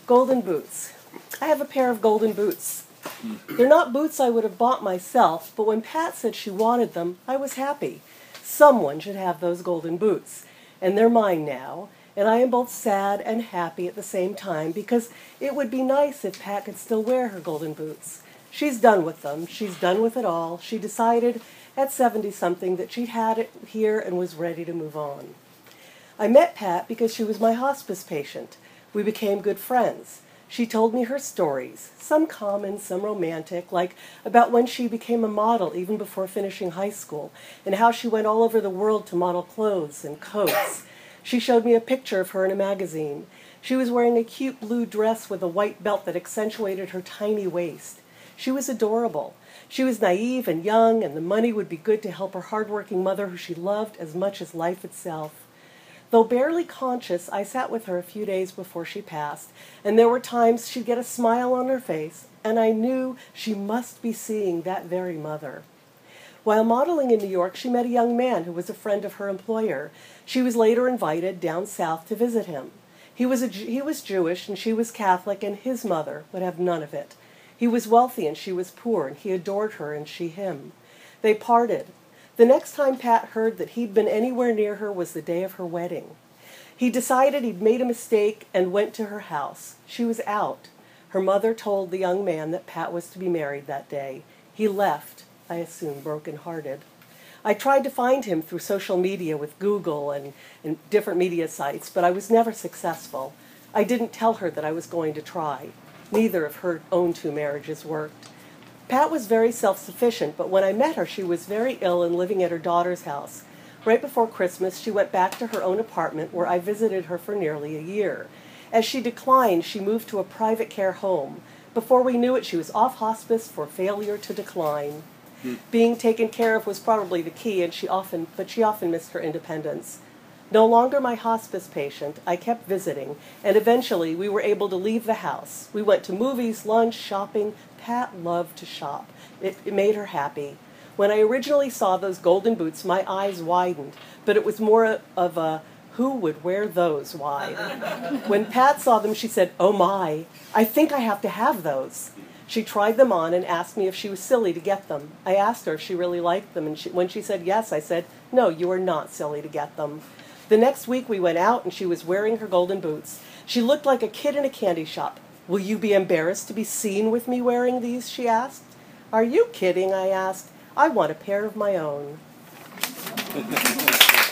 Golden boots. I have a pair of golden boots. They're not boots I would have bought myself, but when Pat said she wanted them, I was happy. Someone should have those golden boots, and they're mine now, and I am both sad and happy at the same time because it would be nice if Pat could still wear her golden boots. She's done with them. She's done with it all. She decided at 70-something that she'd had it here and was ready to move on. I met Pat because she was my hospice patient. We became good friends. She told me her stories, some common, some romantic, like about when she became a model even before finishing high school, and how she went all over the world to model clothes and coats. She showed me a picture of her in a magazine. She was wearing a cute blue dress with a white belt that accentuated her tiny waist. She was adorable. She was naive and young, and the money would be good to help her hardworking mother, who she loved as much as life itself. Though barely conscious, I sat with her a few days before she passed, and there were times she'd get a smile on her face, and I knew she must be seeing that very mother. While modeling in New York, she met a young man who was a friend of her employer. She was later invited down south to visit him. He was Jewish, and she was Catholic, and his mother would have none of it. He was wealthy, and she was poor, and he adored her, and she him. They parted. The next time Pat heard that he'd been anywhere near her was the day of her wedding. He decided he'd made a mistake and went to her house. She was out. Her mother told the young man that Pat was to be married that day. He left, I assume broken-hearted. I tried to find him through social media with Google and different media sites, but I was never successful. I didn't tell her that I was going to try. Neither of her own two marriages worked. Pat was very self-sufficient, but when I met her, she was very ill and living at her daughter's house. Right before Christmas, she went back to her own apartment, where I visited her for nearly a year. As she declined, she moved to a private care home. Before we knew it, she was off hospice for failure to decline. Being taken care of was probably the key, and she often missed her independence. No longer my hospice patient, I kept visiting, and eventually we were able to leave the house. We went to movies, lunch, shopping. Pat loved to shop. It made her happy. When I originally saw those golden boots, my eyes widened, but it was more of a who would wear those wide. When Pat saw them, she said, "Oh my, I think I have to have those." She tried them on and asked me if she was silly to get them. I asked her if she really liked them, and when she said yes, I said, "No, you are not silly to get them." The next week we went out, and she was wearing her golden boots. She looked like a kid in a candy shop. "Will you be embarrassed to be seen with me wearing these?" she asked. "Are you kidding?" I asked. "I want a pair of my own."